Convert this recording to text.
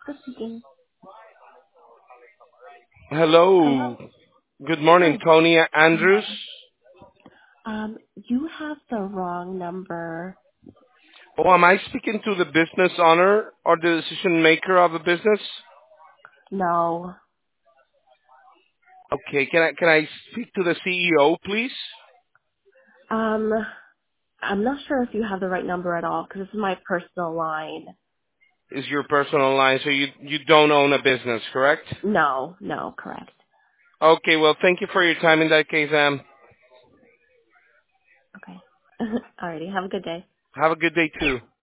Speaking. Hello. Hello. Good morning, Hi. Tony Good Andrews. morning. You have the wrong number. Oh, am I speaking to the business owner or the decision maker of a business? No. Okay, can I speak to the CEO, please? Um, I'm not sure if you have the right number at all because this is my personal line. Is your personal line, so you don't own a business, correct? No, no, correct. Okay, well, thank you for your time in that case, Okay. Alrighty. Have a good day. have a good day too.